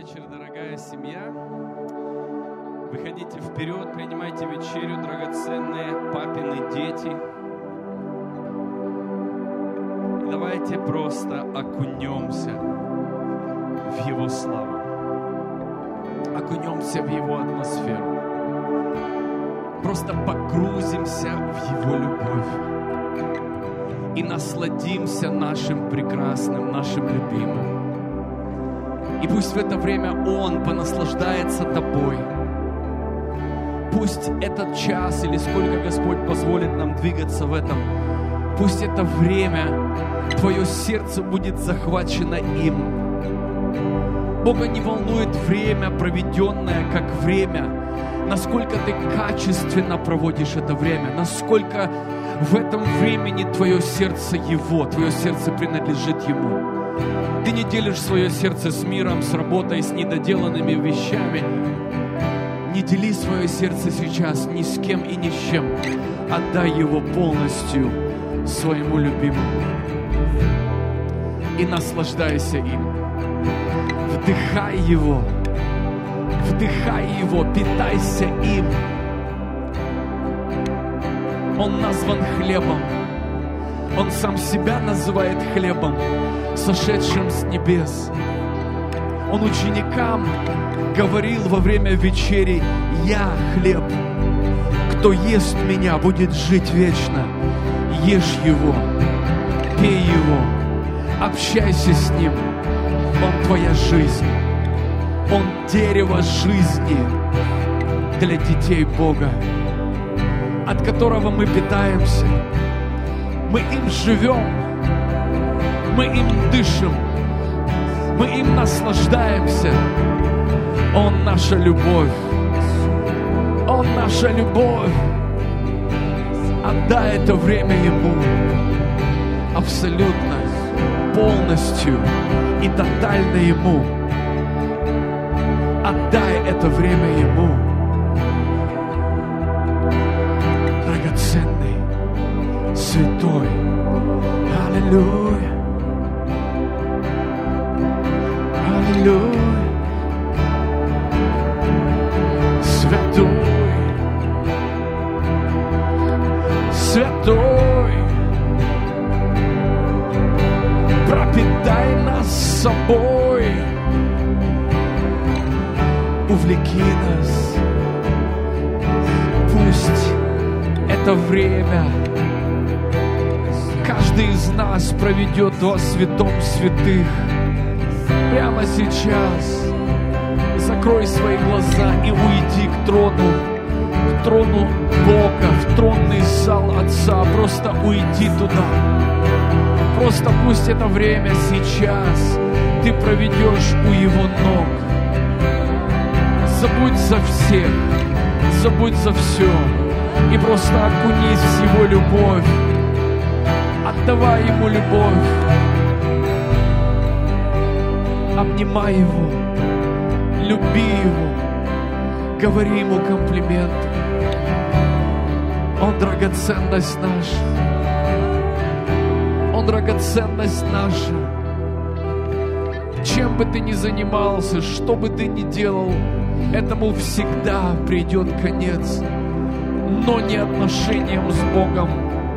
вечер, дорогая семья. Выходите вперед, принимайте вечерю, драгоценные папины дети. И давайте просто окунемся в Его славу. Окунемся в Его атмосферу. Просто погрузимся в Его любовь. И насладимся нашим прекрасным, нашим любимым. И пусть в это время Он понаслаждается тобой. Пусть этот час или сколько Господь позволит нам двигаться в этом, пусть это время, твое сердце будет захвачено им. Бога не волнует время, проведенное как время, насколько ты качественно проводишь это время, насколько в этом времени твое сердце Его, твое сердце принадлежит Ему. Ты не делишь свое сердце с миром, с работой, с недоделанными вещами. Не дели свое сердце сейчас ни с кем и ни с чем. Отдай его полностью своему любимому. И наслаждайся им. Вдыхай его. Вдыхай его, питайся им. Он назван хлебом. Он сам себя называет хлебом, сошедшим с небес. Он ученикам говорил во время вечери: «Я хлеб. Кто ест меня, будет жить вечно. Ешь его, пей его, общайся с ним. Он твоя жизнь. Он дерево жизни для детей Бога, от которого мы питаемся. Мы им живем, мы им дышим, мы им наслаждаемся. Он наша любовь, Он наша любовь. Отдай это время Ему абсолютно, полностью и тотально Ему. Отдай это время Ему. Драгоценный, святой. Аллилуйя. Аллилуйя. Святой. Святой. Пропитай нас собой. Увлеки нас. Пусть это время каждый из нас проведет во святом святых. Прямо сейчас закрой свои глаза и уйди к трону Бога, в тронный зал Отца. Просто уйди туда. Просто пусть это время сейчас ты проведешь у Его ног. Забудь за всех, забудь за все и просто окунись в Его любовь. Отдавай Ему любовь. Обнимай Его. Люби Его. Говори Ему комплименты. Он драгоценность наша. Он драгоценность наша. Чем бы ты ни занимался, что бы ты ни делал, этому всегда придет конец. Но не отношениям с Богом.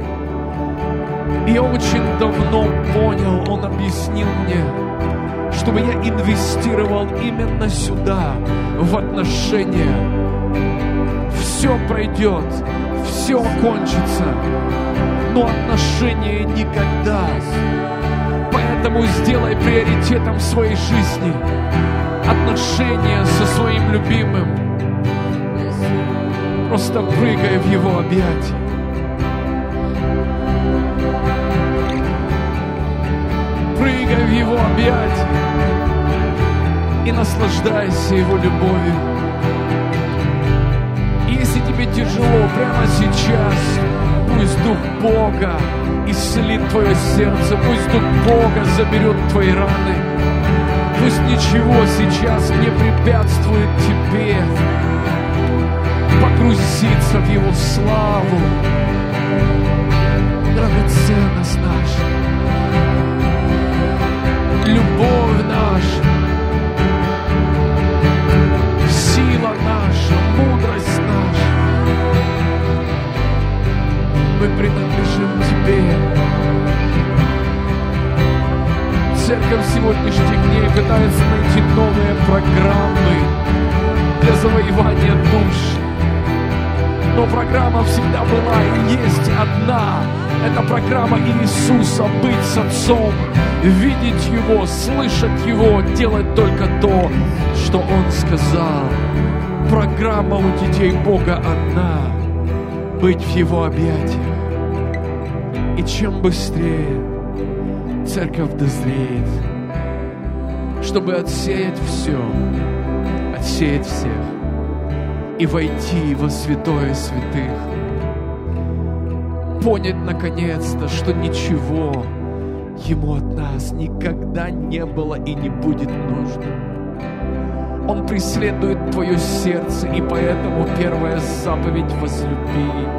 Я очень давно понял, Он объяснил мне, чтобы я инвестировал именно сюда, в отношения. Все пройдет, все кончится, но отношения никогда. Поэтому сделай приоритетом своей жизни отношения со своим любимым. Просто прыгай в Его объятия. Прыгай в Его объятия и наслаждайся Его любовью. Если тебе тяжело прямо сейчас, пусть Дух Бога исцелит твое сердце, пусть Дух Бога заберет твои раны. Пусть ничего сейчас не препятствует тебе погрузиться в Его славу. Драгоценность наша, любовь наша, церковь сегодняшних дней пытается найти новые программы для завоевания душ. Но программа всегда была и есть одна. Это программа Иисуса — быть с Отцом, видеть Его, слышать Его, делать только то, что Он сказал. Программа у детей Бога одна — быть в Его объятиях. И чем быстрее церковь дозреет, чтобы отсеять все, отсеять всех и войти во святое святых, понять наконец-то, что ничего Ему от нас никогда не было и не будет нужно. Он преследует твое сердце, и поэтому первая заповедь — возлюби.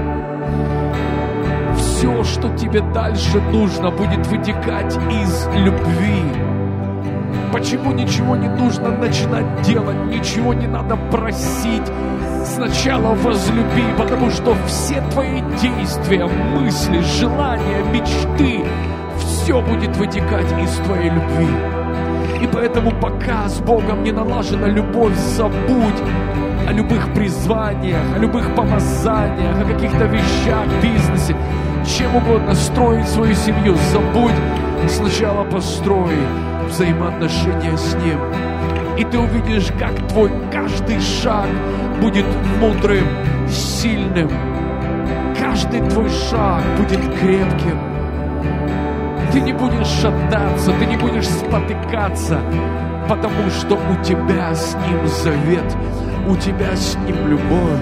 Все, что тебе дальше нужно, будет вытекать из любви. Почему ничего не нужно начинать делать, ничего не надо просить? Сначала возлюби, потому что все твои действия, мысли, желания, мечты, все будет вытекать из твоей любви. И поэтому пока с Богом не налажена любовь, забудь о любых призваниях, о любых помазаниях, о каких-то вещах, бизнесе, чем угодно, строить свою семью. Забудь, сначала построй взаимоотношения с Ним. И ты увидишь, как твой каждый шаг будет мудрым, сильным. Каждый твой шаг будет крепким. Ты не будешь шататься, ты не будешь спотыкаться, потому что у тебя с Ним завет, у тебя с Ним любовь.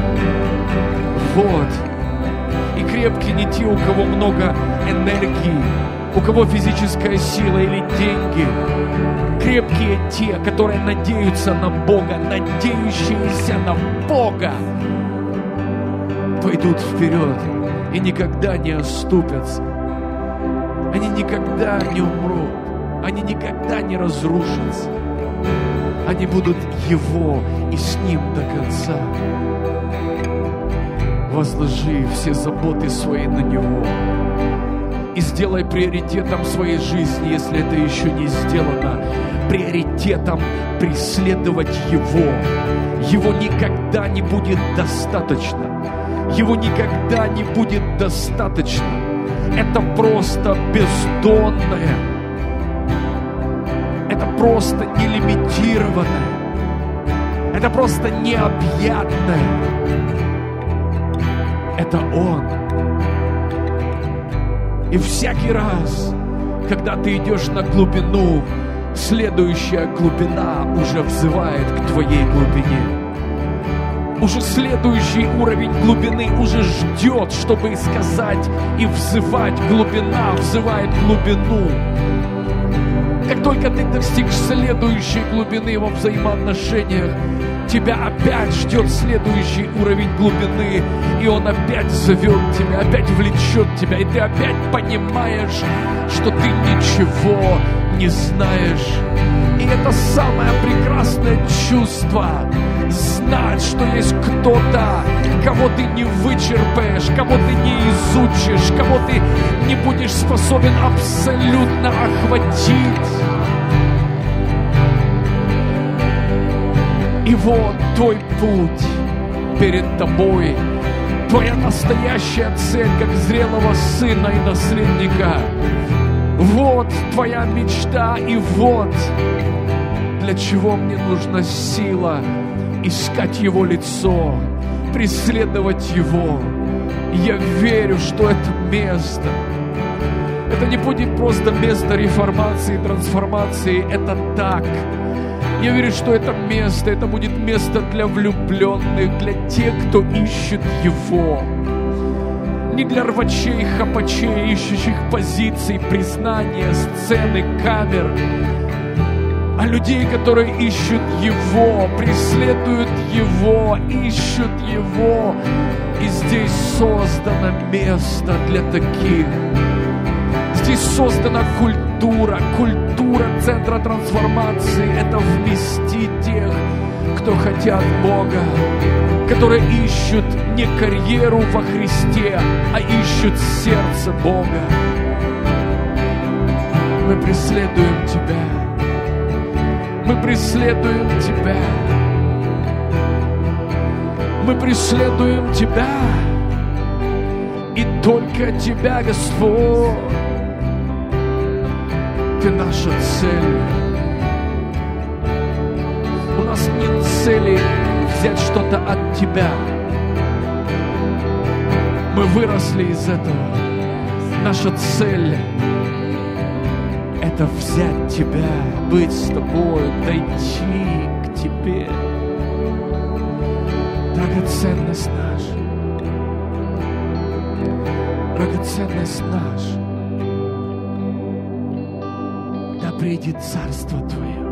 Вот. И крепкие не те, у кого много энергии, у кого физическая сила или деньги. Крепкие те, которые надеются на Бога, надеющиеся на Бога, пойдут вперед и никогда не оступятся. Они никогда не умрут, они никогда не разрушатся. Они будут Его и с Ним до конца. Возложи все заботы свои на Него и сделай приоритетом своей жизни, если это еще не сделано, приоритетом преследовать Его. Его никогда не будет достаточно. Его никогда не будет достаточно. Это просто бездонное. Это просто нелимитированное. Это просто необъятное. Это Он. И всякий раз, когда ты идешь на глубину, следующая глубина уже взывает к твоей глубине. Уже следующий уровень глубины уже ждет, чтобы сказать и взывать. Глубина взывает глубину. Как только ты достигнешь следующей глубины во взаимоотношениях, тебя опять ждет следующий уровень глубины, и он опять зовет тебя, опять влечет тебя, и ты опять понимаешь, что ты ничего не знаешь. И это самое прекрасное чувство — знать, что есть кто-то, кого ты не вычерпаешь, кого ты не изучишь, кого ты не будешь способен абсолютно охватить. И вот твой путь перед тобой, твоя настоящая цель, как зрелого сына и наследника. Вот твоя мечта, и вот для чего мне нужна сила искать Его лицо, преследовать Его. Я верю, что это место, это не будет просто место реформации, трансформации, это так. Я верю, что это место, это будет место для влюбленных, для тех, кто ищет Его. Не для рвачей, хапачей, ищущих позиций, признания, сцены, камер, а людей, которые ищут Его, преследуют Его, ищут Его. И здесь создано место для таких. Здесь создана культура центра трансформации. Это вместить тех, кто хотят Бога, которые ищут не карьеру во Христе, а ищут сердце Бога. мы преследуем Тебя. Мы преследуем Тебя. Мы преследуем Тебя. И только Тебя, Господь. Ты наша цель. У нас нет цели взять что-то от Тебя. Мы выросли из этого. Наша цель — это взять Тебя, быть с Тобой, дойти к Тебе. Драгоценность наша. Драгоценность наша. Да придет Царство Твое.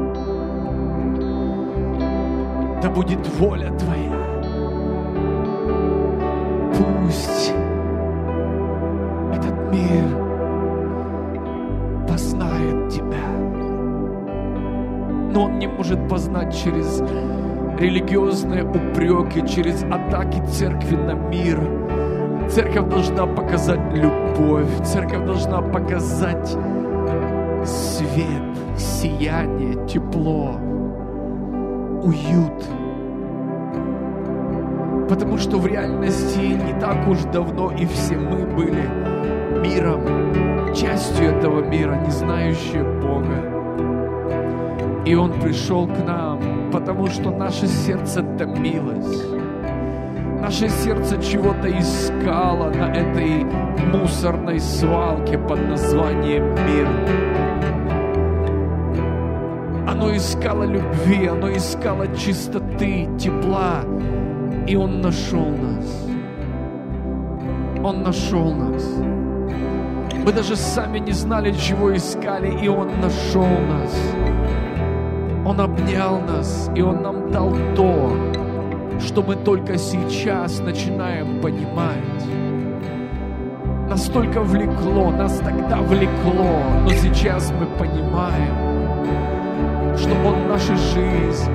Да будет воля Твоя. Пусть этот мир познает Тебя. Но он не может познать через религиозные упреки, через атаки церкви на мир. Церковь должна показать любовь. Церковь должна показать свет, сияние, тепло, уют. Потому что в реальности не так уж давно и все мы были миром, частью этого мира, не знающие Бога. И Он пришел к нам, потому что наше сердце томилось. Наше сердце чего-то искало на этой мусорной свалке под названием мир. Оно искало любви, оно искало чистоты, тепла. И Он нашел нас. Он нашел нас. Мы даже сами не знали, чего искали, и Он нашел нас. Он обнял нас, и Он нам дал то, что мы только сейчас начинаем понимать. Нас только влекло, нас тогда влекло, но сейчас мы понимаем, что Он наша жизнь.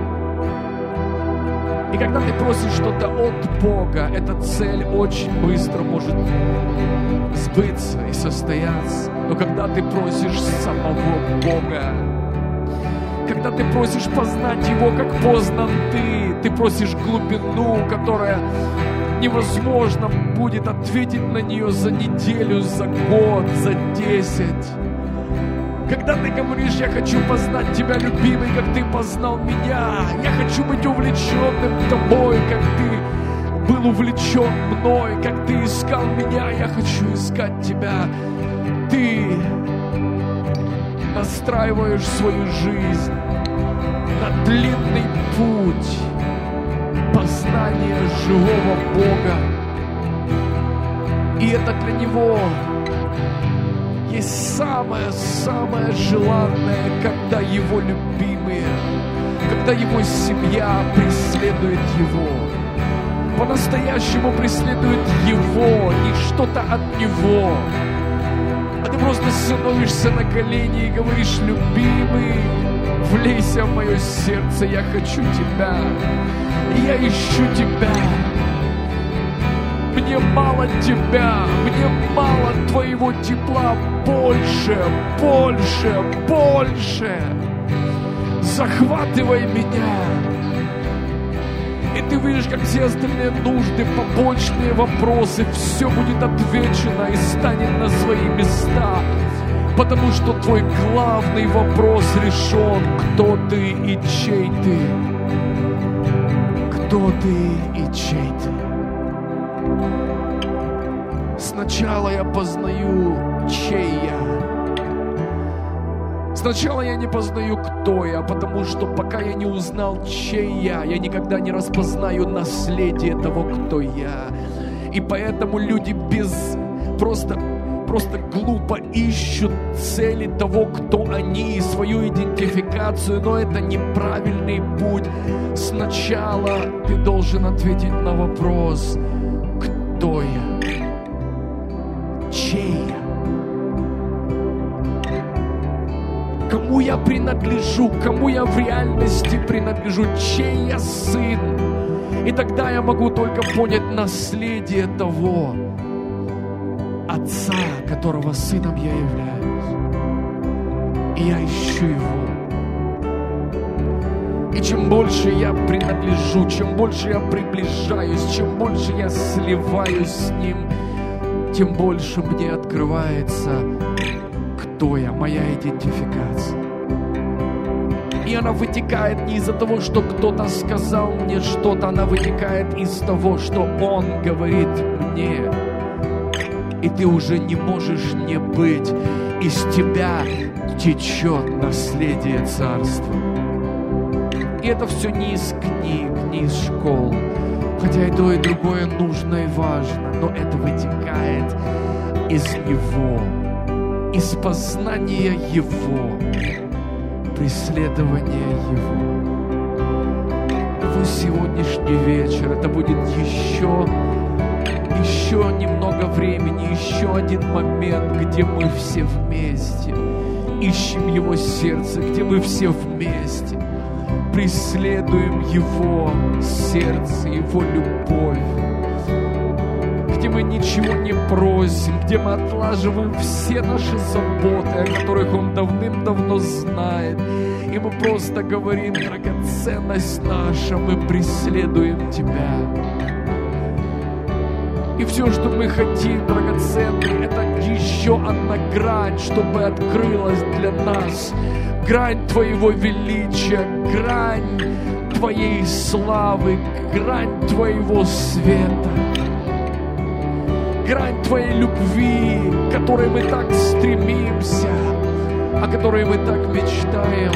И когда ты просишь что-то от Бога, эта цель очень быстро может сбыться и состояться. Но когда ты просишь самого Бога, когда ты просишь познать Его, как познан ты просишь глубину, которая невозможно будет ответить на нее за неделю, за год, за 10. Когда ты говоришь: я хочу познать Тебя, любимый, как Ты познал меня. Я хочу быть увлеченным Тобой, как Ты был увлечен мной, как Ты искал меня. Я хочу искать Тебя. Ты настраиваешь свою жизнь на длинный путь познания живого Бога. И это для Него есть самое желанное, когда Его любимые, когда Его семья преследует Его, по-настоящему преследует Его, не что-то от Него. А ты просто становишься на колени и говоришь: любимый, влейся в мое сердце, я хочу Тебя, я ищу Тебя. Мне мало Тебя, мне мало Твоего тепла, больше, больше, больше. Захватывай меня. И ты видишь, как все остальные нужды, побочные вопросы, все будет отвечено и станет на свои места. Потому что твой главный вопрос решен: кто ты и чей ты. Кто ты и чей ты. Сначала я познаю, чей я. Сначала я не познаю, кто я, потому что пока я не узнал, чей я никогда не распознаю наследие того, кто я. И поэтому люди просто глупо ищут цели того, кто они, свою идентификацию, но это неправильный путь. Сначала ты должен ответить на вопрос: кто я? Чей я? Кому я принадлежу? Кому я в реальности принадлежу? Чей я сын? И тогда я могу только понять наследие того Отца, которого сыном я являюсь. И я ищу Его. И чем больше я принадлежу, чем больше я приближаюсь, чем больше я сливаюсь с Ним, тем больше мне открывается, кто я, моя идентификация. И она вытекает не из-за того, что кто-то сказал мне что-то, она вытекает из того, что Он говорит мне. И ты уже не можешь не быть. Из тебя течет наследие Царства. И это все не из книг, не из школ. Хотя и то, и другое нужно и важно. Но это вытекает из Него. Из познания Его. Преследования Его. Твой сегодняшний вечер, это будет еще немного времени, еще один момент, где мы все вместе ищем Его сердце, где мы все вместе преследуем Его сердце, Его любовь, где мы ничего не просим, где мы отлаживаем все наши заботы, о которых Он давным-давно знает, и мы просто говорим: драгоценность наша, мы преследуем Тебя. И все, что мы хотим, драгоценный, это еще одна грань, чтобы открылась для нас. Грань Твоего величия, грань Твоей славы, грань Твоего света, грань Твоей любви, к которой мы так стремимся, о которой мы так мечтаем.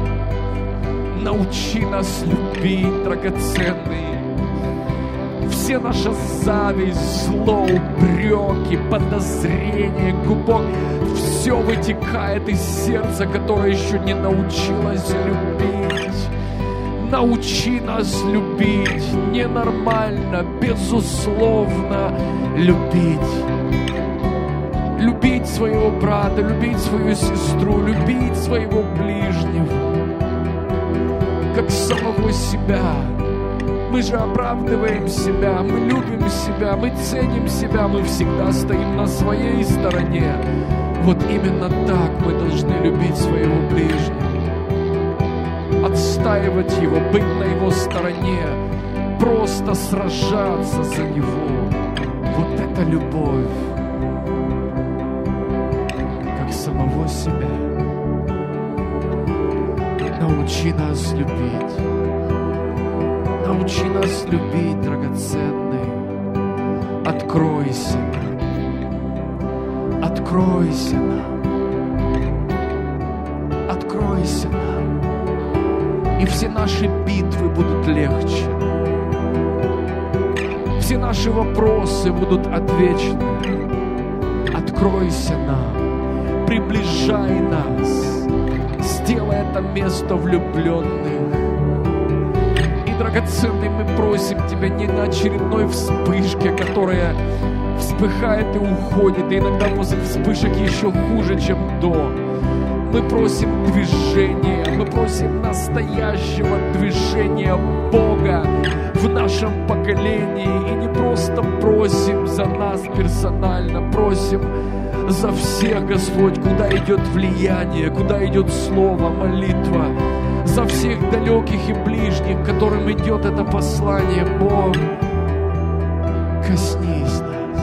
Научи нас любить, драгоценный. Все наша зависть, зло, упреки, подозрения, глубок, все вытекает из сердца, которое еще не научилось любить. Научи нас любить ненормально, безусловно любить. Любить своего брата, любить свою сестру, любить своего ближнего, как самого себя. Мы же оправдываем себя, мы любим себя, мы ценим себя, мы всегда стоим на своей стороне. Вот именно так мы должны любить своего ближнего, отстаивать его, быть на его стороне, просто сражаться за него. Вот это любовь, как самого себя. Научи нас любить. Научи нас любить, драгоценный. Откройся нам. Откройся нам. Откройся нам. И все наши битвы будут легче. Все наши вопросы будут отвечены. Откройся нам. Приближай нас. Сделай это место влюбленных. Драгоценный, мы просим Тебя не на очередной вспышке, которая вспыхает и уходит, и иногда после вспышек еще хуже, чем до. Мы просим движения, мы просим настоящего движения Бога в нашем поколении, и не просто просим за нас персонально, просим за всех, Господь, куда идет влияние, куда идет слово, молитва, за всех далеких и ближних, которым идет это послание. Бог, коснись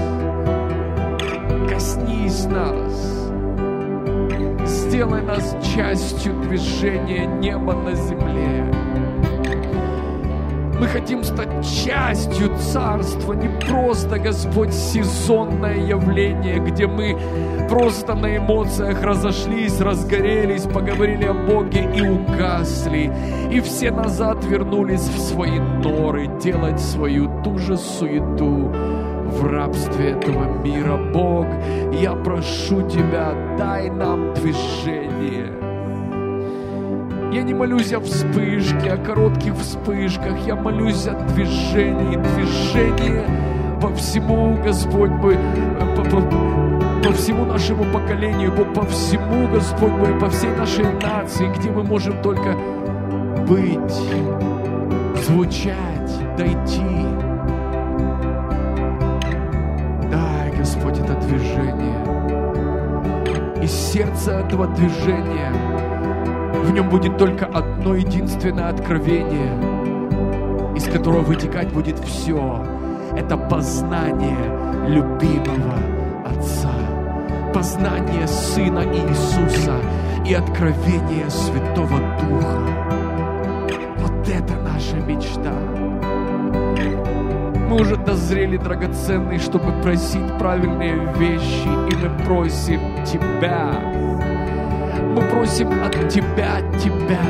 нас, коснись нас, сделай нас частью движения неба на земле. Мы хотим стать частью Царства, не просто, Господь, сезонное явление, где мы просто на эмоциях разошлись, разгорелись, поговорили о Боге и угасли. И все назад вернулись в свои норы, делать свою ту же суету в рабстве этого мира. Бог, я прошу Тебя, дай нам движение. Я не молюсь о вспышке, о коротких вспышках. Я молюсь о движении. Движение по всему, Господь мой, по всему нашему поколению, Бог, по всему, Господь мой, по всей нашей нации, где мы можем только быть, звучать, дойти. Дай, Господь, это движение. Из сердца этого движения В нем будет только одно единственное откровение, из которого вытекать будет все. Это познание любимого Отца, познание Сына Иисуса и откровение Святого Духа. Вот это наша мечта. Мы уже дозрели, драгоценный, чтобы просить правильные вещи, и мы просим Тебя. Мы просим от Тебя Тебя.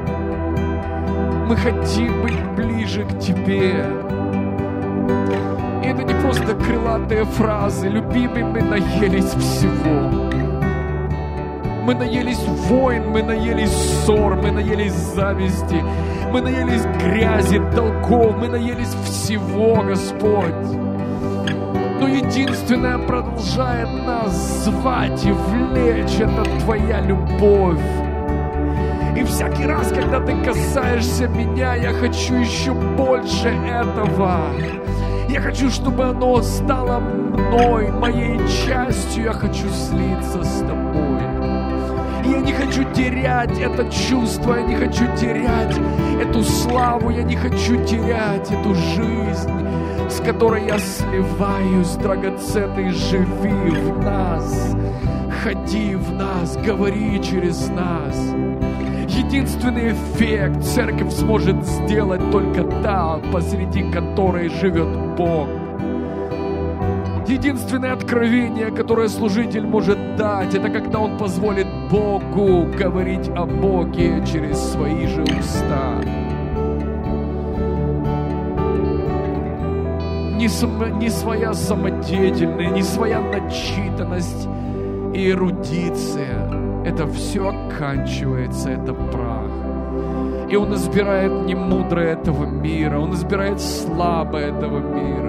Мы хотим быть ближе к Тебе. И это не просто крылатые фразы. Любимый, мы наелись всего. Мы наелись войн, мы наелись ссор, мы наелись зависти, мы наелись грязи, долгов, мы наелись всего, Господь. Но единственное продолжает нас звать и влечь — это Твоя любовь. И всякий раз, когда Ты касаешься меня, я хочу еще больше этого. Я хочу, чтобы оно стало мной, моей частью. Я хочу слиться с Тобой. И я не хочу терять это чувство, я не хочу терять эту славу, я не хочу терять эту жизнь, с которой я сливаюсь. Драгоценный, живи в нас, ходи в нас, говори через нас. Единственный эффект церковь сможет сделать только та, посреди которой живет Бог. Единственное откровение, которое служитель может дать, это когда он позволит Богу говорить о Боге через свои же уста. Не своя самодеятельность, не своя начитанность и эрудиция. Это все оканчивается, это прах. И он избирает не мудрое этого мира, он избирает слабое этого мира,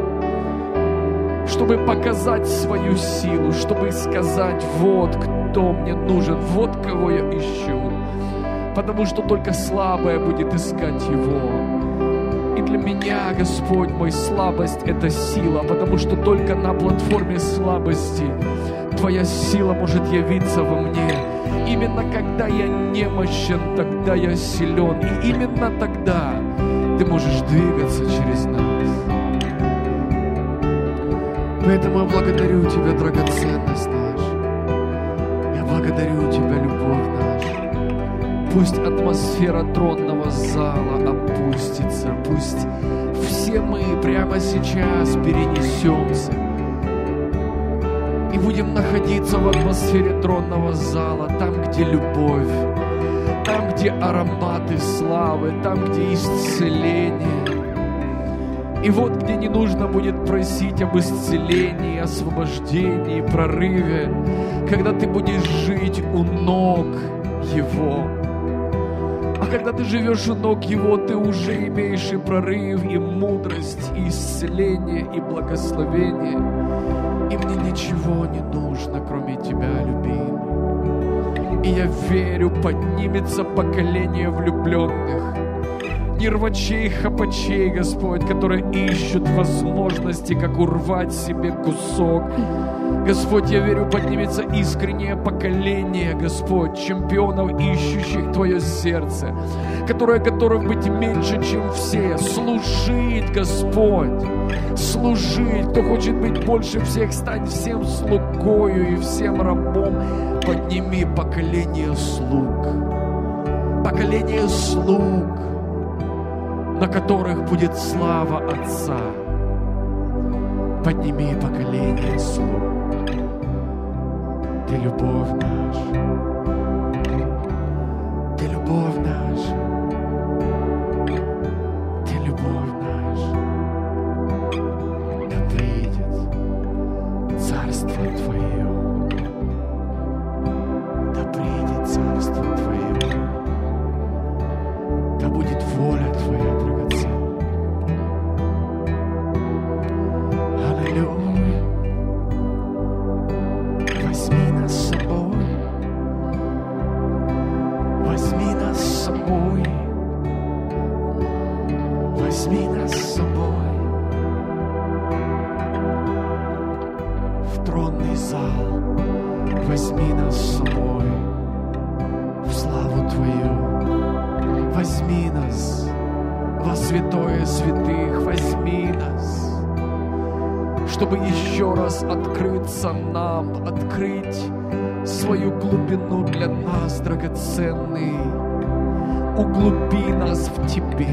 чтобы показать свою силу, чтобы сказать: вот кто мне нужен, вот кого я ищу. Потому что только слабое будет искать Его. И для меня, Господь мой, слабость — это сила, потому что только на платформе слабости Твоя сила может явиться во мне. Именно когда я немощен, тогда я силен. И именно тогда Ты можешь двигаться через нас. Поэтому я благодарю Тебя, драгоценность наша. Я благодарю Тебя, любовь наша. Пусть атмосфера тронного зала опустится. Пусть все мы прямо сейчас перенесемся и будем находиться в атмосфере тронного зала, там, где любовь, там, где ароматы славы, там, где исцеление. И вот где не нужно будет просить об исцелении, освобождении, прорыве, когда ты будешь жить у ног Его. А когда ты живешь у ног Его, ты уже имеешь и прорыв, и мудрость, и исцеление, и благословение. И мне ничего не нужно, кроме Тебя, любимый. И я верю, поднимется поколение влюбленных, не рвачей, хапачей, Господь, которые ищут возможности, как урвать себе кусок. Господь, я верю, поднимется искреннее поколение, Господь, чемпионов, ищущих Твое сердце, которые готовы быть меньше, чем все, служить, Господь, служить. Кто хочет быть больше всех, стань всем слугою и всем рабом. Подними поколение слуг, на которых будет слава Отца. Подними поколение слуг. Ты любовь наша, Ты любовь наша, Ты любовь наша. Да придет Царство Твое, да придет Царство Твое, да будет воля Твоя, драгоценная. Аллилуйя. Возьми нас с собой, возьми нас с собой, возьми нас с собой в тронный зал, возьми нас с собой в славу Твою. возьми нас во святое святых, возьми нас, чтобы еще раз открыться нам, открыть свою глубину для нас, драгоценный. Углуби нас в Тебе.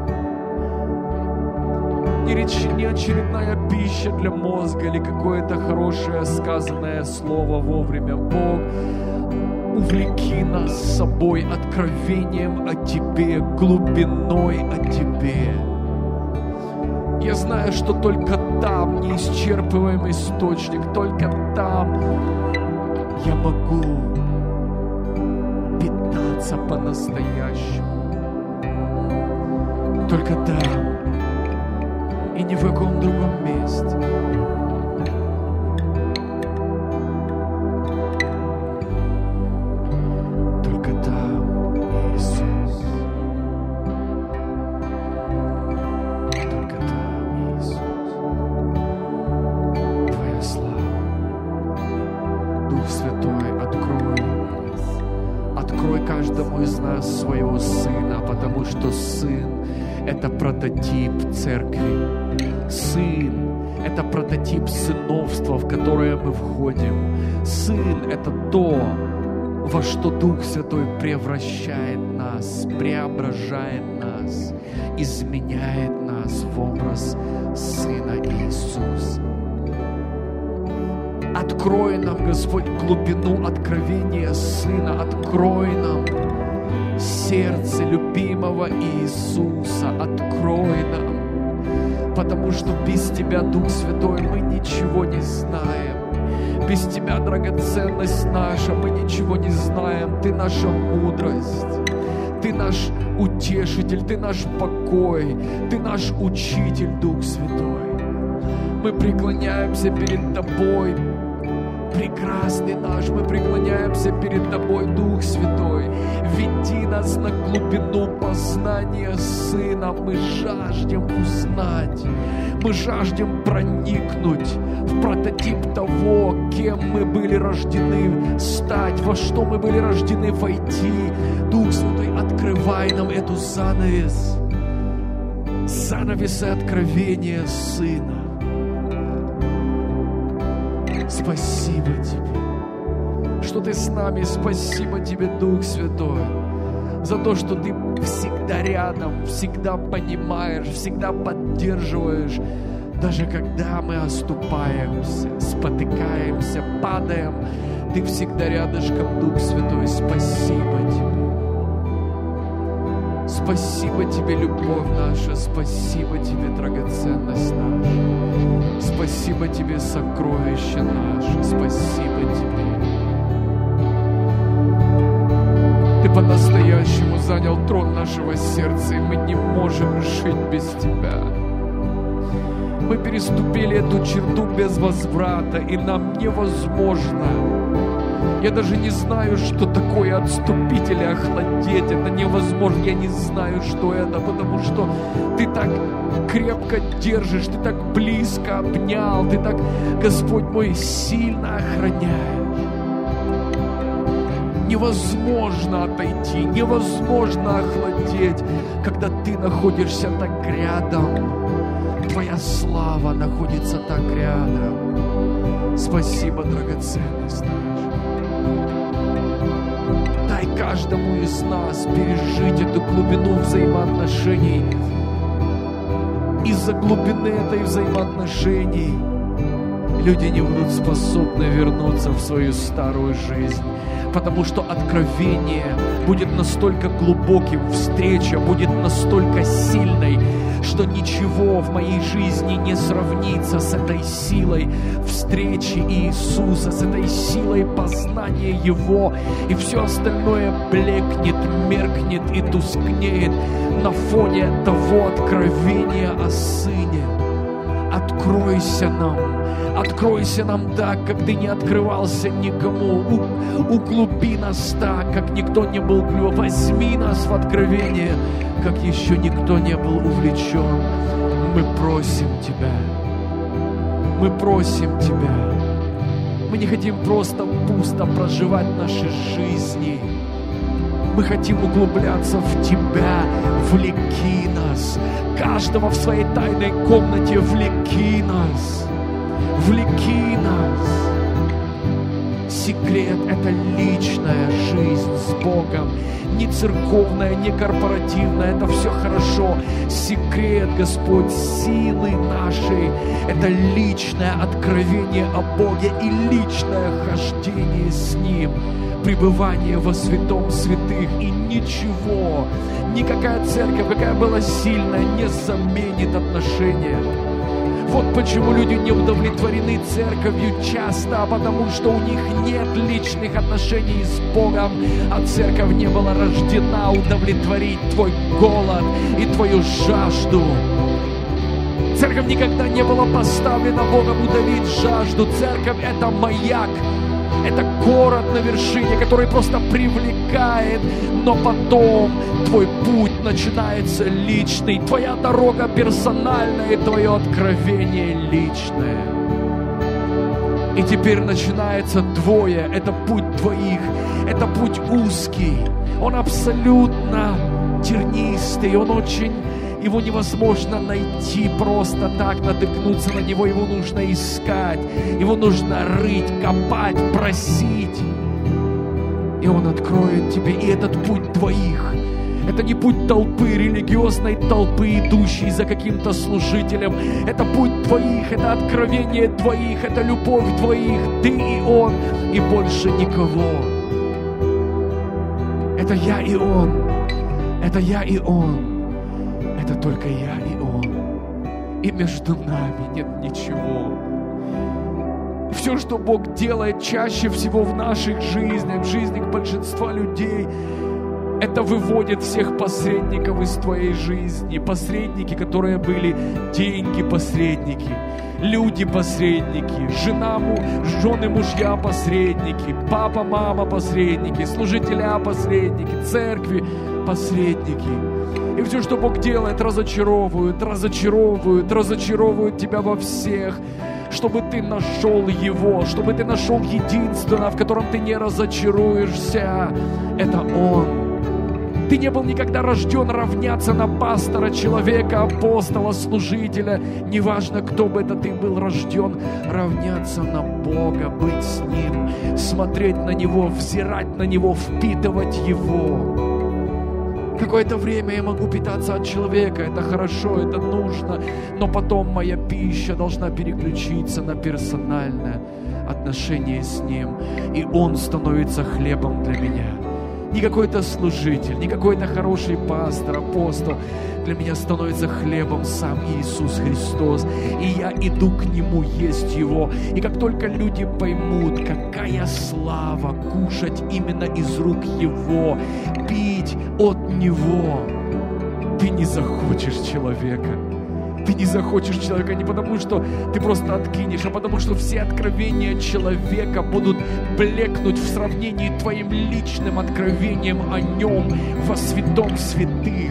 Не очередная пища для мозга или какое-то хорошее сказанное слово вовремя. Бог, увлеки нас с собой откровением о Тебе, глубиной о Тебе. Я знаю, что только там неисчерпываемый источник, только там я могу питаться по-настоящему. Только там и ни в каком другом месте. Только там, Иисус. Только там, Иисус. Твоя слава. Дух Святой, открой каждому из нас своего Сына, потому что Сын — это прототип Церкви. Сын — это прототип сыновства, в которое мы входим. Сын — это то, во что Дух Святой превращает нас, преображает нас, изменяет нас в образ Сына Иисуса. Открой нам, Господь, глубину откровения Сына, открой нам сердце любимого Иисуса, открой нам. Потому что без Тебя, Дух Святой, мы ничего не знаем. Без Тебя, драгоценность наша, мы ничего не знаем. Ты наша мудрость, Ты наш утешитель, Ты наш покой, Ты наш учитель, Дух Святой. Мы преклоняемся перед Тобой, прекрасный наш, мы преклоняемся перед Тобой, Дух Святой. Веди нас на глубину познания Сына. Мы жаждем узнать, мы жаждем проникнуть в прототип того, кем мы были рождены стать, во что мы были рождены войти. Дух Святой, открывай нам эту занавес и откровения Сына. Спасибо Тебе, что Ты с нами. Спасибо Тебе, Дух Святой, за то, что Ты всегда рядом, всегда понимаешь, всегда поддерживаешь, даже когда мы оступаемся, спотыкаемся, падаем. Ты всегда рядышком, Дух Святой. Спасибо Тебе. Спасибо Тебе, любовь наша, спасибо Тебе, драгоценность наша, спасибо Тебе, сокровище наше, спасибо Тебе. Ты по-настоящему занял трон нашего сердца, и мы не можем жить без Тебя. Мы переступили эту черту без возврата, и нам невозможно. Я даже не знаю, что такое отступить или охладеть. Это невозможно. Я не знаю, что это, потому что Ты так крепко держишь, Ты так близко обнял, Ты так, Господь мой, сильно охраняешь. Невозможно отойти, невозможно охладеть, когда Ты находишься так рядом. Твоя слава находится так рядом. Спасибо, драгоценность наша. Дай каждому из нас пережить эту глубину взаимоотношений. Из-за глубины этой взаимоотношений люди не будут способны вернуться в свою старую жизнь, потому что откровение будет настолько глубоким, встреча будет настолько сильной, что ничего в моей жизни не сравнится с этой силой встречи Иисуса, с этой силой познания Его, и все остальное блекнет, меркнет и тускнеет на фоне того откровения о Сыне. Откройся нам так, как Ты не открывался никому. Углуби нас так, как никто не был глубок. Возьми нас в откровение, как еще никто не был увлечен. Мы просим Тебя. Мы просим Тебя. Мы не хотим просто пусто проживать наши жизни. Мы хотим углубляться в Тебя. Влеки нас. Каждого в своей тайной комнате влеки нас. Влеки нас. Секрет — это личная жизнь с Богом. Не церковная, не корпоративная, это все хорошо. Секрет, Господь, силы нашей — это личное откровение о Боге и личное хождение с Ним, пребывание во святом святых. И ничего, никакая церковь, какая была сильная, не заменит отношения. Вот почему люди не удовлетворены церковью часто, потому что у них нет личных отношений с Богом, а церковь не была рождена удовлетворить твой голод и твою жажду. Церковь никогда не была поставлена Богом удалить жажду. Церковь — это маяк, это город на вершине, который просто привлекает, но потом твой путь начинается личный, твоя дорога персональная, и твое откровение личное. И теперь начинается двое, это путь двоих, это путь узкий, он абсолютно тернистый, его невозможно найти просто так, натыкнуться на него, его нужно искать, его нужно рыть, копать, просить. И он откроет тебе. И этот путь двоих. Это не путь толпы, религиозной толпы, идущей за каким-то служителем. Это путь двоих, это откровение двоих, это любовь двоих, ты и он, и больше никого. Это я и он, это я и он. Это только я и Он. И между нами нет ничего. Все, что Бог делает чаще всего в наших жизнях, в жизнях большинства людей, это выводит всех посредников из твоей жизни. Посредники, которые были деньги-посредники, люди-посредники, жены, мужья посредники, папа, мама посредники, служителя посредники, церкви посредники. И все, что Бог делает, разочаровывают тебя во всех, чтобы ты нашел Его, чтобы ты нашел единственного, в котором ты не разочаруешься. Это Он. Ты не был никогда рожден равняться на пастора, человека, апостола, служителя. Неважно, кто бы это ты был рожден, равняться на Бога, быть с Ним, смотреть на Него, взирать на Него, впитывать Его. Какое-то время я могу питаться от человека, это хорошо, это нужно, но потом моя пища должна переключиться на персональное отношение с Ним, и Он становится хлебом для меня. Не какой-то служитель, не какой-то хороший пастор, апостол. Для меня становится хлебом сам Иисус Христос. И я иду к Нему есть Его. И как только люди поймут, какая слава кушать именно из рук Его, пить от Него, ты не захочешь человека. Ты не захочешь человека не потому, что ты просто откинешь, а потому, что все откровения человека будут блекнуть в сравнении твоим личным откровением о Нем во святом святых.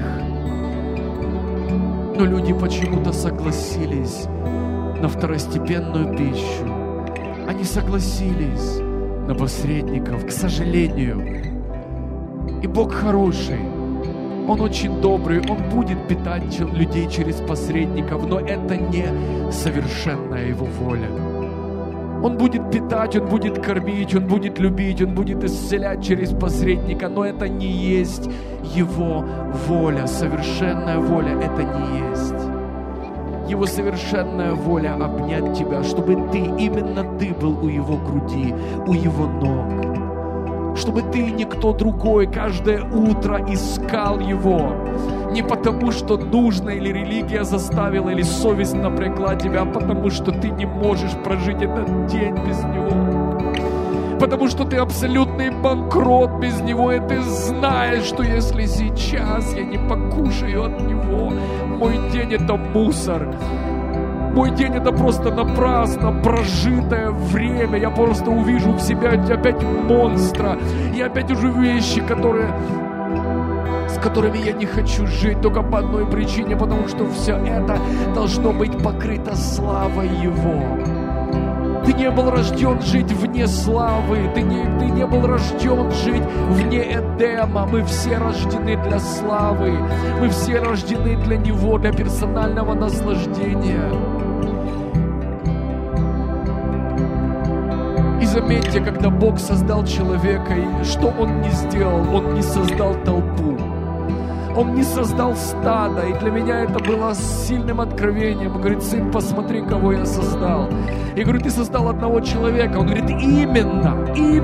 Но люди почему-то согласились на второстепенную пищу. Они согласились на посредников, к сожалению. И Бог хороший. Он очень добрый, Он будет питать людей через посредников, но это не совершенная Его воля. Он будет питать, Он будет кормить, Он будет любить, Он будет исцелять через посредника, но это не есть Его воля. Совершенная воля — это не есть. Его совершенная воля — обнять тебя, чтобы именно ты был у Его груди, у Его ног. Чтобы ты и никто другой каждое утро искал Его. Не потому, что нужно, или религия заставила, или совесть напрягла тебя, а потому, что ты не можешь прожить этот день без Него. Потому что ты абсолютный банкрот без Него, и ты знаешь, что если сейчас я не покушаю от Него, мой день — это мусор. Мой день — это просто напрасно прожитое время. Я просто увижу в себя опять монстра. Я опять увижу вещи, с которыми я не хочу жить только по одной причине, потому что все это должно быть покрыто славой Его. Ты не был рожден жить вне славы. Ты не был рожден жить вне Эдема. Мы все рождены для славы. Мы все рождены для Него, для персонального наслаждения. И заметьте, когда Бог создал человека, что Он не сделал? Он не создал толпу. Он не создал стадо. И для меня это было сильным откровением. Он говорит: сын, посмотри, кого я создал. Я говорю: ты создал одного человека. Он говорит: именно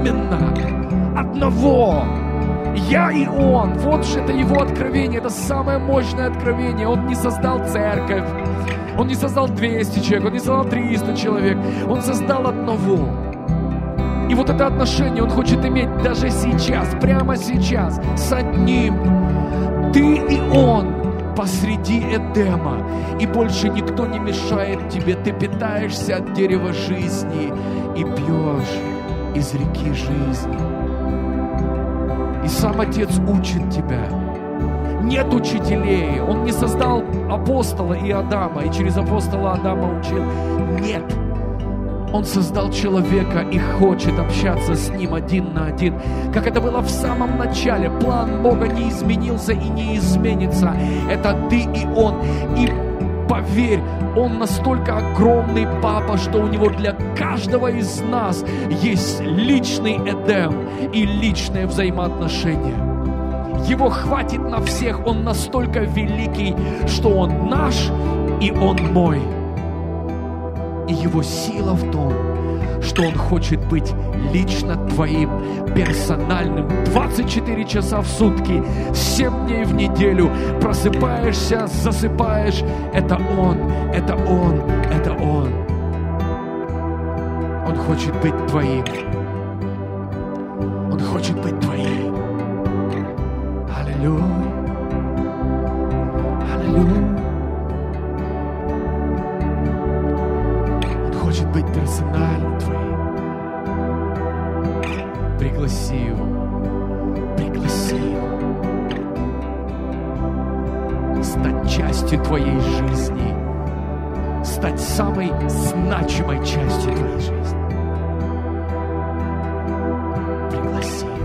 одного. Я и он. Вот же это его откровение. Это самое мощное откровение. Он не создал церковь. Он не создал 200 человек. Он не создал 300 человек. Он создал одного. И вот это отношение Он хочет иметь даже сейчас, прямо сейчас, с одним. Ты и Он посреди Эдема, и больше никто не мешает тебе. Ты питаешься от дерева жизни и пьешь из реки жизни. И сам Отец учит тебя. Нет учителей. Он не создал апостола и Адама, и через апостола Адама учил. Нет. Он создал человека и хочет общаться с ним один на один. Как это было в самом начале. План Бога не изменился и не изменится. Это ты и Он. И поверь, Он настолько огромный Папа, что у Него для каждого из нас есть личный Эдем и личные взаимоотношения. Его хватит на всех. Он настолько великий, что Он наш и Он мой. И Его сила в том, что Он хочет быть лично твоим, персональным, 24 часа в сутки, 7 дней в неделю. Просыпаешься, засыпаешь. Это Он, это Он, это Он. Он хочет быть твоим. Он хочет быть твоим. Аллилуйя. Аллилуйя. Хочет быть персонально твоим. Пригласи Его. Пригласи Его. Стать частью твоей жизни. Стать самой значимой частью твоей жизни. Пригласи Его.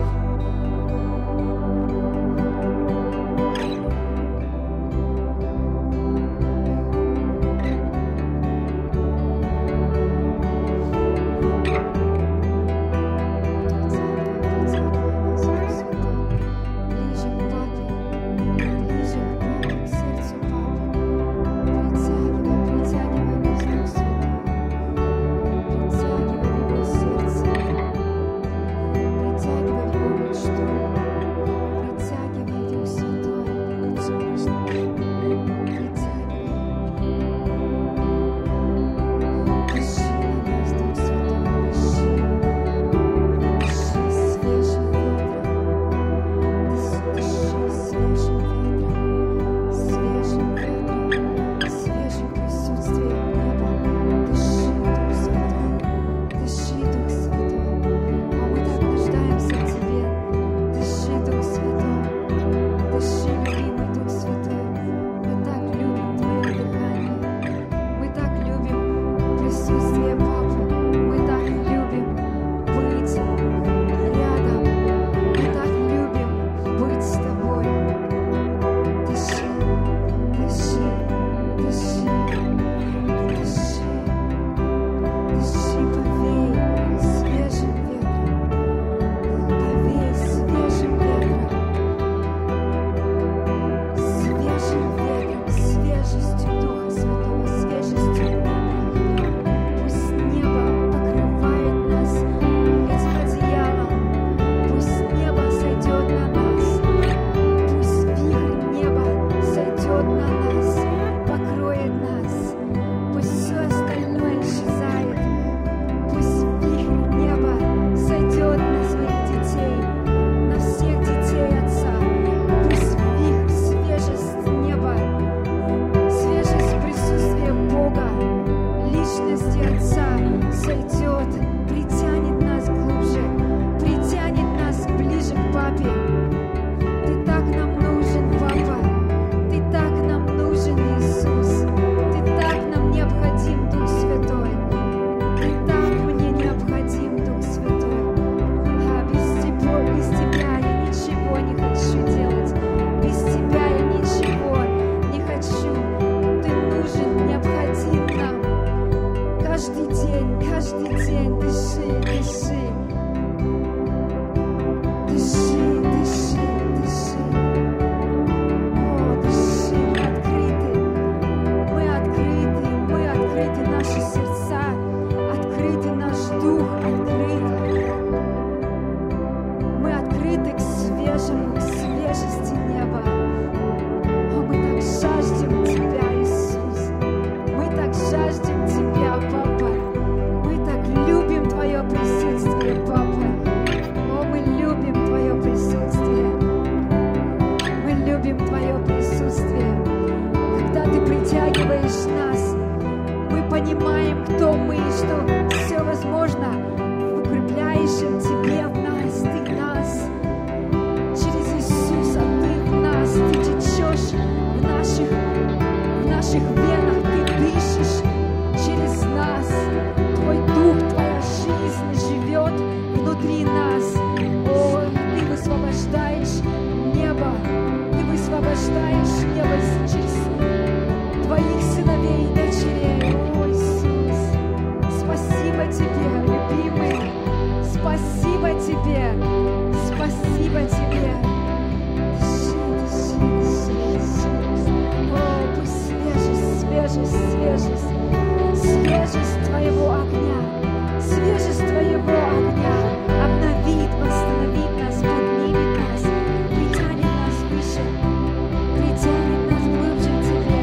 любим Твое присутствие. Когда Ты притягиваешь нас, мы понимаем, кто мы, и что все возможно в укрепляющем Тебе в нас, Ты в нас. Через Иисуса Ты в нас, Ты течешь в наших венах, Ты дышишь через нас. Твой Дух, Твоя жизнь живет внутри нас. О, Ты высвобождаешь небо, Ты высвобождаешь небо через Твоих сыновей и дочерей. О, Иисус, спасибо Тебе, любимый, спасибо Тебе, спасибо Тебе. Дыши, дыши, дыши, дыши. О, пусть свежесть Твоего огня, свежесть Твоего огня обновит, восстановит нас, поднимет нас, притянет нас выше, притянет нас глубже к Тебе.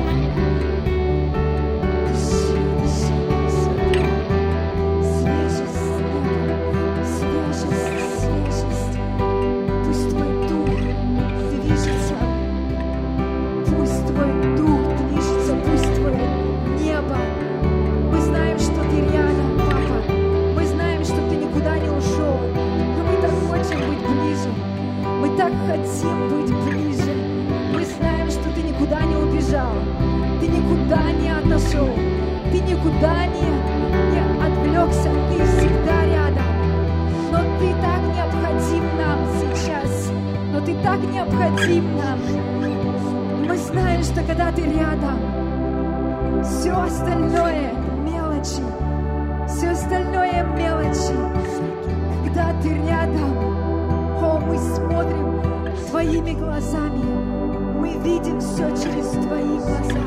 Дыши, дыши, дыши. Свежесть неба, свежесть. Пусть Твой Дух движется, пусть Твой Дух движется, пусть Твое небо. Мы знаем, что Ты рядом, Папа. Мы знаем, что Ты никуда не ушел. Но мы так хотим быть ближе. Мы так хотим быть ближе. Мы знаем, что Ты никуда не убежал. Ты никуда не отошел. Ты никуда не отвлекся. Ты всегда рядом. Но Ты так необходим нам сейчас. Но Ты так необходим нам. Мы знаем, что когда Ты рядом, все остальное мелочи. Все остальное мелочи. Когда Ты рядом, о, мы смотрим Твоими глазами. Мы видим все через Твои глаза.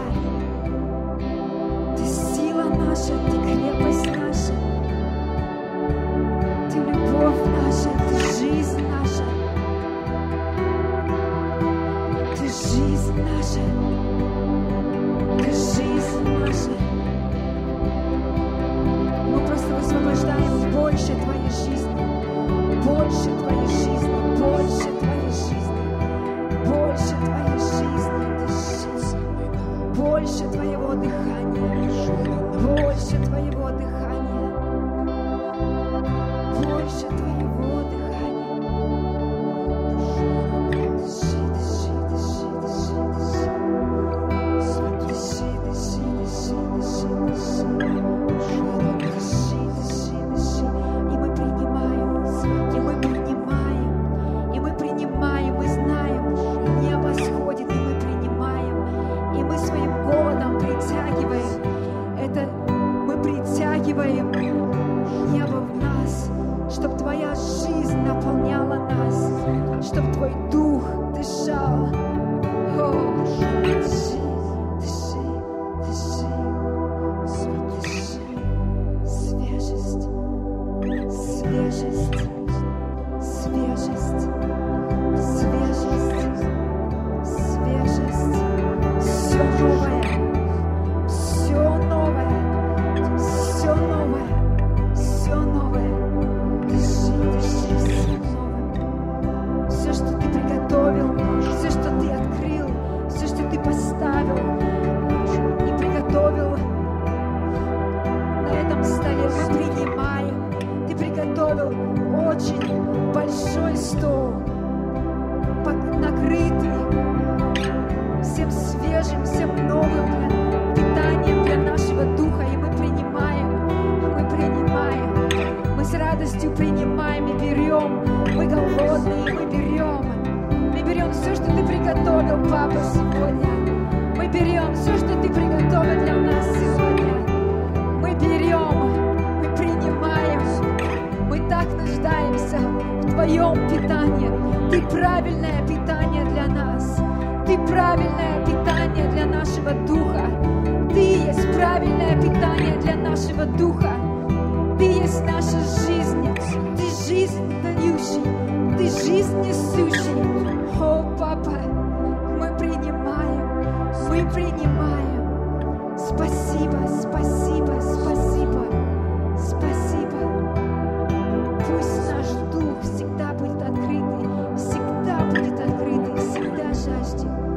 Ты сила наша, Ты крепость наша. Ты любовь наша, Ты жизнь наша. Ты жизнь наша. Ты жизнь наша. Мы просто высвобождаем больше Твоей жизни, больше Твоей жизни, больше Твоей жизни, больше Твоей жизни, дыши, больше Твоего дыхания, больше Твоего дыхания, больше Твоего дыхания. Дыши, дыши, дыши, дыши, дыши. Дыши, дыши, дыши, дыши, дыши. Дыши, дыши, дыши. И мы принимаем, мы знаем, небо сходит, и мы принимаем, и мы своим голодом притягиваем. Это мы притягиваем небо в нас, чтобы Твоя жизнь наполняла нас, чтобы Твой Дух дышал. О, дыши, дыши, дыши, дыши. Свежесть, свежесть, свежесть, свежесть, свежесть. Все новое, все новое, все новое, все новое. Дыши, дыши всем новым. Все, что Ты приготовил, все, что Ты открыл, все, что Ты поставил и приготовил на этом столе, мы принимаем. Ты приготовил очень большой стол, накрытый всем свежим, всем новым питанием для нашего духа, и мы принимаем, мы с радостью принимаем и берем, мы голодные, мы берем все, что Ты приготовил, Папа, сегодня, мы берем все, что Ты приготовил для нас сегодня, мы берем, мы принимаем, мы так нуждаемся в Твоем питании. Ты правильное питание для нас. Ты правильное питание для нашего духа. Ты есть правильное питание для нашего духа. Ты есть наша жизнь. Ты жизнь дающий. Ты жизнь несущий. О, Папа, мы принимаем. Спасибо, спасибо, спасибо, спасибо. Пусть наш дух всегда будет открытый, всегда жаждет.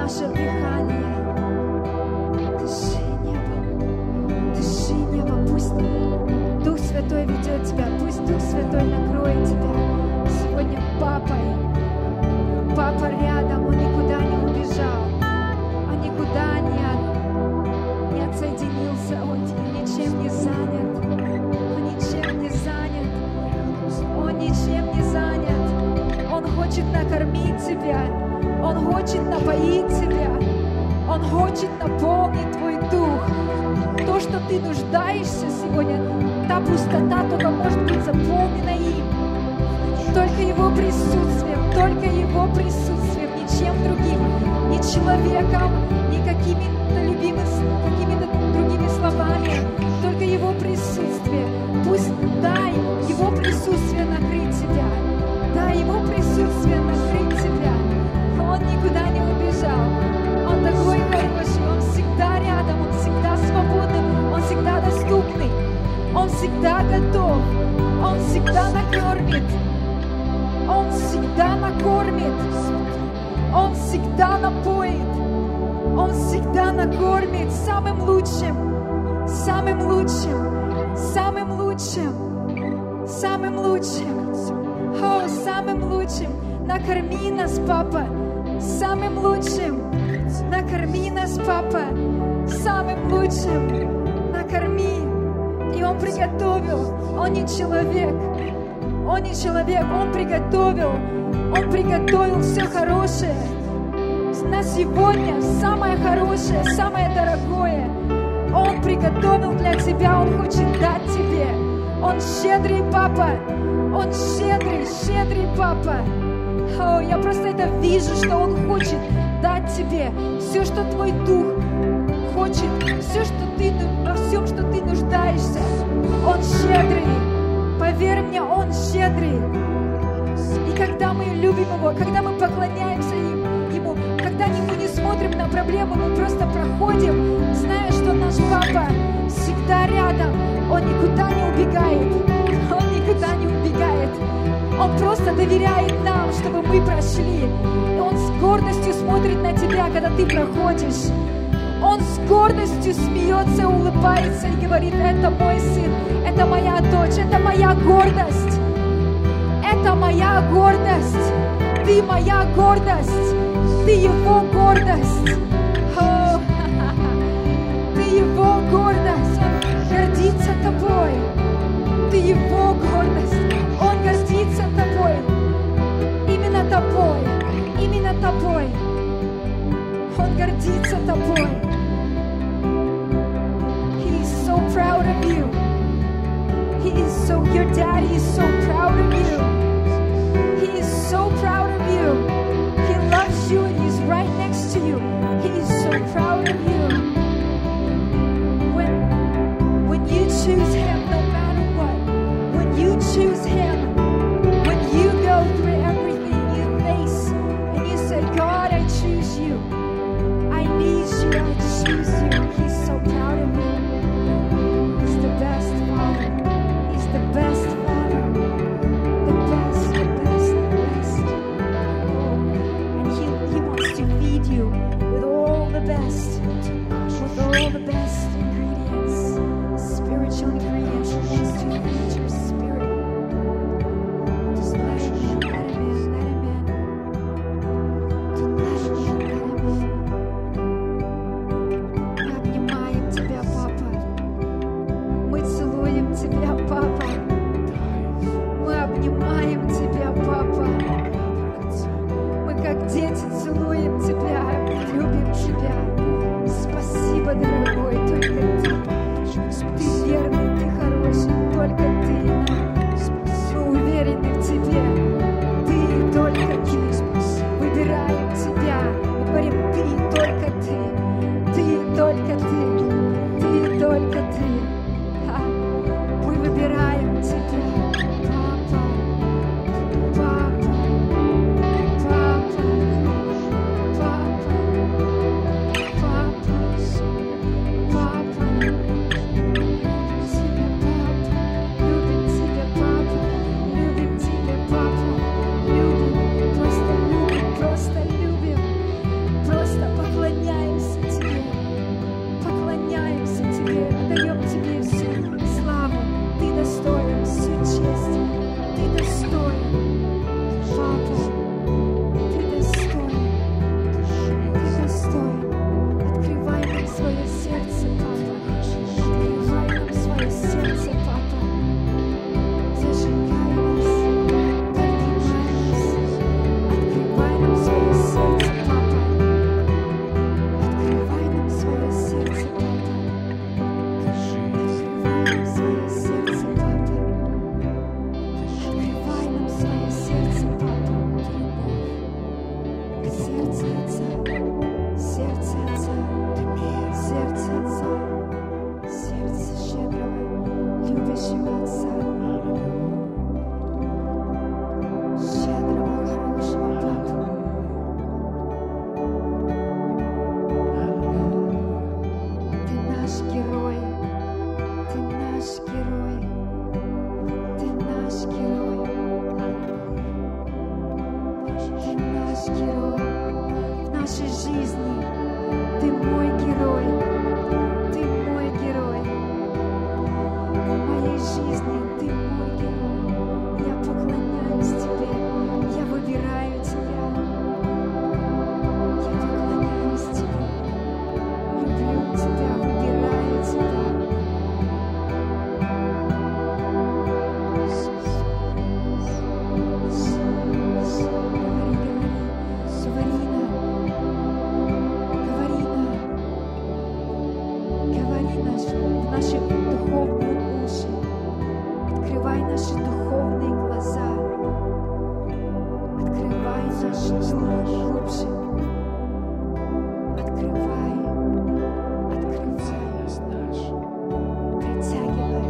наше дыхание. Дыши небо, пусть Дух Святой ведет тебя, пусть Дух Святой накроет тебя. Сегодня Папа рядом, Он никуда не убежал, Он никуда не отсоединился, Он ничем не занят, Он ничем не занят, Он ничем не занят. Он хочет накормить тебя, Он хочет напоить тебя, Он хочет наполнить твой дух. То, что ты нуждаешься сегодня, та пустота только может быть заполнена им. Только Его присутствием, ничем другим, ни человеком, ни какими-то другими словами, только Его присутствие. Пусть дай Его присутствие накрыть тебя, дай Его присутствие накрыть тебя. Он никуда не убежал, Он такой хороший, Он всегда рядом, Он всегда свободный, Он всегда доступный, Он всегда готов, Он всегда накормит. Он всегда накормит, Он всегда напоит, Он всегда накормит самым лучшим, самым лучшим, самым лучшим, самым лучшим. О, самым лучшим. Накорми нас, Папа, самым лучшим. Накорми нас, Папа, самым лучшим. Накорми. И Он приготовил, Он не человек. Он не человек, Он приготовил все хорошее на сегодня, самое хорошее, самое дорогое. Он приготовил для тебя, Он хочет дать тебе. Он щедрый Папа, Он щедрый Папа. О, я просто это вижу, что Он хочет дать тебе все, что твой дух хочет, во всем, что ты нуждаешься. Он щедрый. Поверь мне, Он щедрый. И когда мы любим Его, когда мы поклоняемся Ему, когда мы не смотрим на проблему, мы просто проходим, зная, что наш Папа всегда рядом. Он никуда не убегает. Он никуда не убегает. Он просто доверяет нам, чтобы мы прошли. И Он с гордостью смотрит на тебя, когда ты проходишь. Он с гордостью смеется, улыбается и говорит: это мой сын, это моя дочь, это моя гордость. Это моя гордость. Ты моя гордость. Ты Его гордость. О, ты Его гордость. Он гордится тобой. Ты Его гордость. Он гордится тобой. Именно тобой. Именно тобой. Он гордится тобой. So proud of you. Your daddy is so proud of you. He is so proud of you. He loves you and He's right next to you. He is so proud of you. When you choose Him, no matter what, when you choose Him, when you go through everything you face and you say, God, I choose you. I need you. I choose you. He's so proud of you. He's the best Father. He's the best Father. The best, the best, the best. And He wants to feed you with all the best. With all the best ingredients. Spiritual ingredients. He wants to feed your spirit. Just let Him in, let Him in, let Him in. Let Him in, let Him in. Мы обнимаем Тебя, Папа. Мы целуем Тебя, Папа. Мы обнимаем Тебя, Папа. Мы как дети целуем Тебя, любим Тебя. Спасибо, дорогой, только Ты. Ты верный, Ты хороший, только Ты. Мы уверены в Тебе. Ты, только Ты. Выбираем Тебя. Мы говорим: Ты, только Ты. Ты, только Ты. Ты, только Ты. Мы выбираем Тебя, Папа, Папа, Папа, Папа, Папа, Папа. Любим Тебя, наши духовные уши, открывай наши духовные глаза, открывай наш дух глубже, открывай, притягивай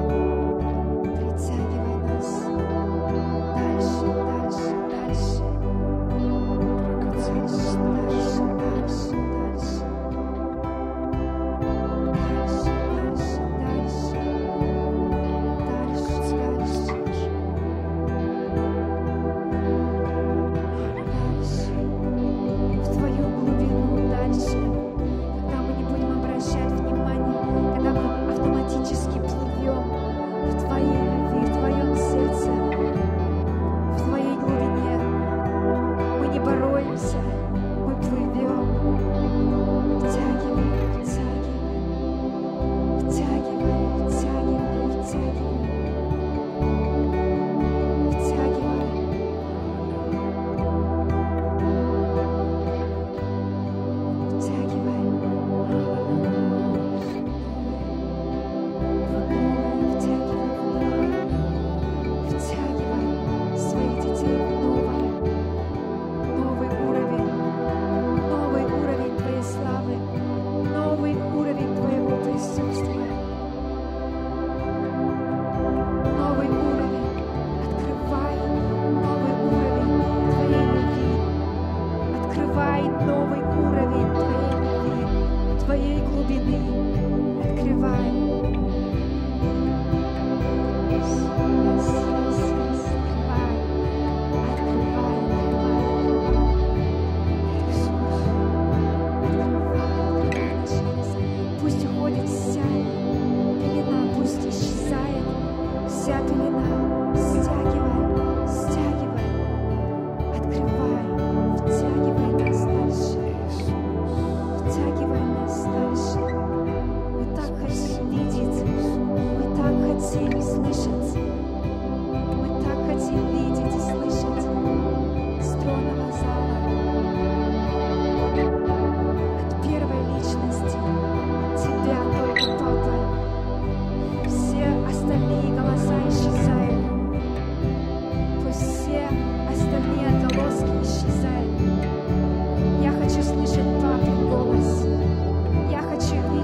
нас дальше, дальше, дальше, дальше, дальше, дальше, дальше. Мы плывем, втягивай, втягивай, втягивай, втягивай, втягивай, втягивай. Втягивай. Втягивай своих детей в новый уровень Твоей славы, новый уровень Твоего присутствия, новый уровень. Открывай новый уровень Твоей любви, открывай новый уровень Твоей любви, Твоей глубины, открывай. Пусть уходит вся пелена, пусть исчезает вся пелена. Стягивай, стягивай, открывай, втягивай нас дальше, втягивай нас дальше. Мы так хотим видеть, мы так хотим слышать, мы так хотим видеть и слышать с тронного зала. От первой личности Тебя только, Папа. Все остальные голоса исчезают. Пусть все остальные отголоски исчезают. Я хочу слышать Папин голос. Я хочу видеть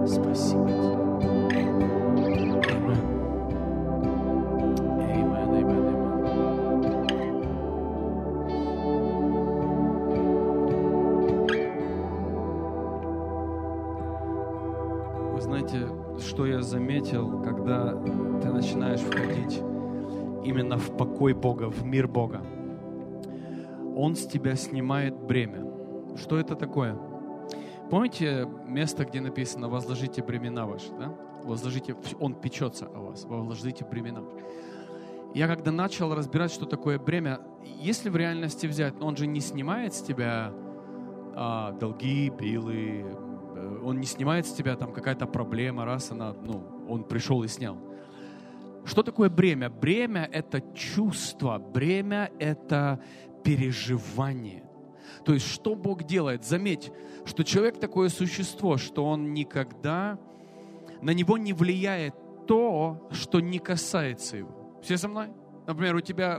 Спасибо Тебе. Вы знаете, что я заметил, когда ты начинаешь входить именно в покой Бога, в мир Бога? Он с тебя снимает бремя. Что это такое? Помните место, где написано «возложите бремена ваши», да? Возложите, Он печется о вас, возложите бремена ваши. Я когда начал разбирать, что такое бремя, если в реальности взять, он же не снимает с тебя долги, билы, он не снимает с тебя там какая-то проблема, раз она, он пришел и снял. Что такое бремя? Бремя — это чувство, бремя — это переживание. То есть, что Бог делает? Заметь, что человек такое существо, что он никогда, на него не влияет то, что не касается его. Все со мной? Например, у тебя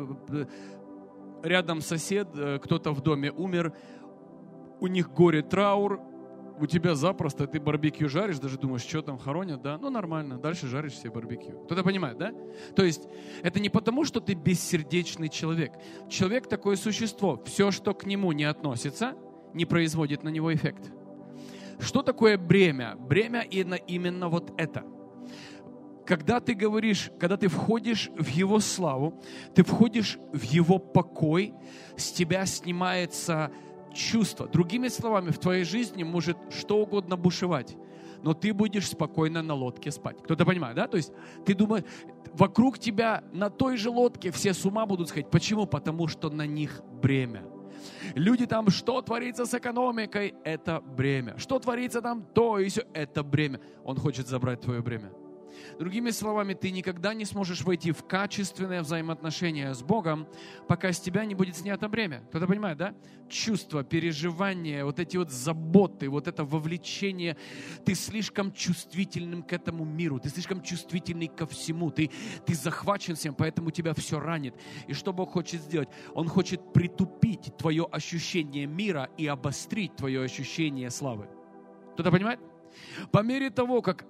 рядом сосед, кто-то в доме умер, у них горе, траур, у тебя запросто, ты барбекю жаришь, даже думаешь, что там хоронят, да? Ну, нормально, дальше жаришь себе барбекю. Кто-то понимает, да? То есть, это не потому, что ты бессердечный человек. Человек такое существо. Все, что к нему не относится, не производит на него эффект. Что такое бремя? Бремя именно вот это. Когда ты говоришь, когда ты входишь в Его славу, ты входишь в Его покой, с тебя снимается чувство. Другими словами, в твоей жизни может что угодно бушевать, но ты будешь спокойно на лодке спать. Кто-то понимает, да? То есть ты думаешь, вокруг тебя на той же лодке все с ума будут сходить. Почему? Потому что на них бремя. Люди там, что творится с экономикой, это бремя. Что творится там, то и все, это бремя. Он хочет забрать твое бремя. Другими словами, ты никогда не сможешь войти в качественное взаимоотношение с Богом, пока с тебя не будет снято бремя. Кто-то понимает, да? Чувства, переживания, вот эти вот заботы, вот это вовлечение. Ты слишком чувствительным к этому миру, ты слишком чувствительный ко всему, ты захвачен всем, поэтому тебя все ранит. И что Бог хочет сделать? Он хочет притупить твое ощущение мира и обострить твое ощущение славы. Кто-то понимает? По мере того, как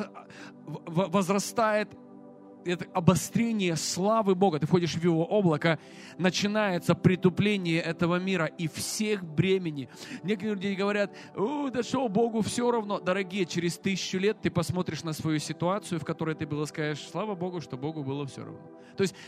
возрастает это обострение славы Бога, ты входишь в Его облако, начинается притупление этого мира и всех бремени. Некоторые люди говорят, да что, Богу все равно. Дорогие, через 1000 лет ты посмотришь на свою ситуацию, в которой ты был, и скажешь, слава Богу, что Богу было все равно. То есть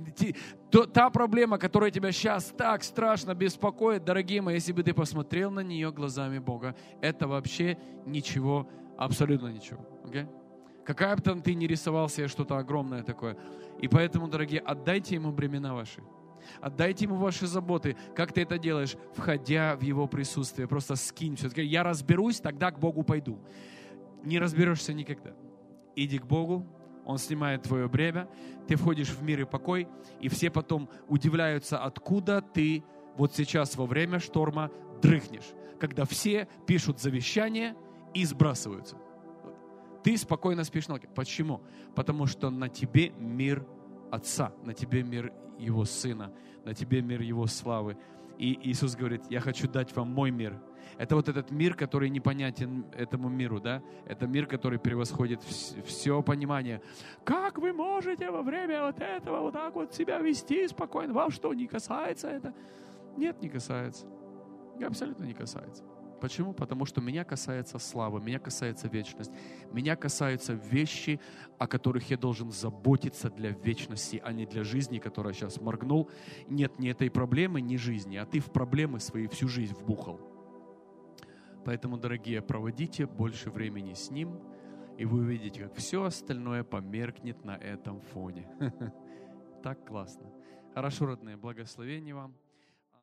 та проблема, которая тебя сейчас так страшно беспокоит, дорогие мои, если бы ты посмотрел на нее глазами Бога, это вообще ничего, абсолютно ничего. Okay? Какая бы там ты ни рисовал себе что-то огромное такое. И поэтому, дорогие, отдайте Ему бремена ваши. Отдайте Ему ваши заботы. Как ты это делаешь? Входя в Его присутствие. Просто скинь все. Я разберусь, тогда к Богу пойду. Не разберешься никогда. Иди к Богу, Он снимает твое бремя, ты входишь в мир и покой, и все потом удивляются, откуда ты вот сейчас во время шторма дрыхнешь. Когда все пишут завещание и сбрасываются. Ты спокойно спишь на лодке. Почему? Потому что на тебе мир Отца, на тебе мир Его Сына, на тебе мир Его славы. И Иисус говорит, я хочу дать вам мой мир. Это вот этот мир, который непонятен этому миру, да? Это мир, который превосходит все понимание. Как вы можете во время вот этого вот так вот себя вести спокойно? Вам что, не касается это? Нет, не касается. Абсолютно не касается. Почему? Потому что меня касается слава, меня касается вечность, меня касаются вещи, о которых я должен заботиться для вечности, а не для жизни, которая сейчас моргнул. Нет ни этой проблемы, ни жизни, а ты в проблемы свои всю жизнь вбухал. Поэтому, дорогие, проводите больше времени с Ним, и вы увидите, как все остальное померкнет на этом фоне. Так классно. Хорошо, родные, благословения вам.